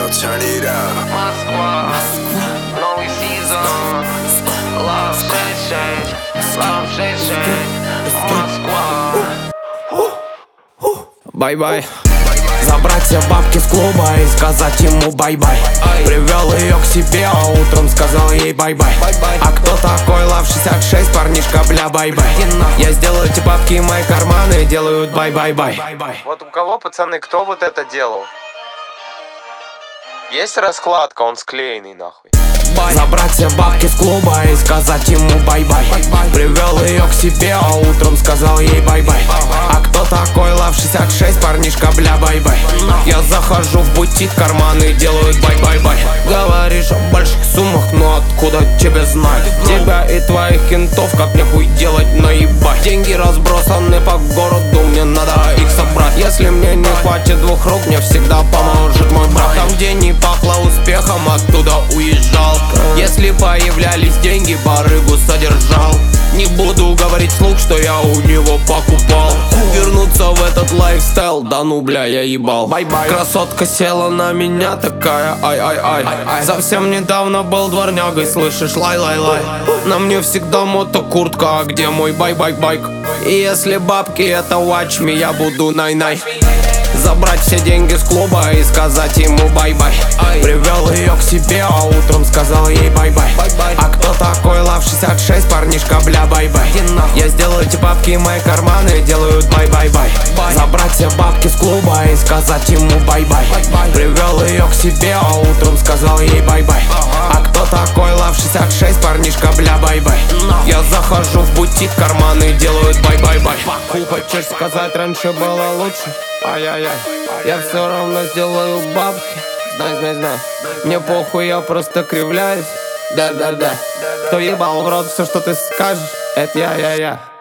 Yo, turn it up. Москва, новый сезон. Love Station, Москва. Бай-бай. Забрать все бабки с клуба и сказать ему бай-бай. Привел ее к себе, а утром сказал ей бай-бай. А кто такой Love 66, парнишка, бля, бай-бай. Я сделаю эти бабки, мои карманы делают бай-бай-бай. Вот у кого, пацаны, кто вот это делал? Есть раскладка, он склеенный нахуй. Забрать все бабки с клуба и сказать ему бай-бай. Привел ее к себе, а утром сказал ей бай-бай. А кто такой Love 66, парнишка, бля, бай-бай. Я захожу в бутик, карманы делают бай-бай-бай. Говоришь о больших суммах, но откуда тебе знать? Тебя и твоих кентов как нехуй делать, наебать. Деньги разбросаны по городу, мне надо их собрать. Если мне не хватит двух рук, мне всегда поможет мой брат. Там, где не пахло успехом, оттуда уезжал. Если появлялись деньги, барыгу содержал. Не буду говорить вслух, что я у него покупал. Вернуться в этот лайфстайл, да ну бля, я ебал. Бай-бай. Красотка села на меня такая, ай-ай-ай. Совсем недавно был дворнягой, слышишь, лай-лай-лай. На мне всегда мотокуртка, а где мой бай-бай-байк? И если бабки это watch me, я буду най-най. Забрать все деньги с клуба и сказать ему бай-бай. Привел ее к себе, а утром сказал ей бай-бай. А кто такой Love 66, парнишка, бля, бай-бай. Я сделаю эти бабки, мои карманы делают бай-бай-бай. Забрать все бабки с клуба и сказать ему бай-бай. Привел ее к себе, а утром сказал ей бай-бай. А кто такой Love 66, парнишка, бля, бай-бай. Я захожу в бутик, карманы делают бай-бай-бай. Хочешь сказать, раньше было лучше? Ай-яй-яй, я все равно сделаю бабки. Знай. Мне похуй, я просто кривляюсь. Да. Кто ебал в рот все, что ты скажешь, это я.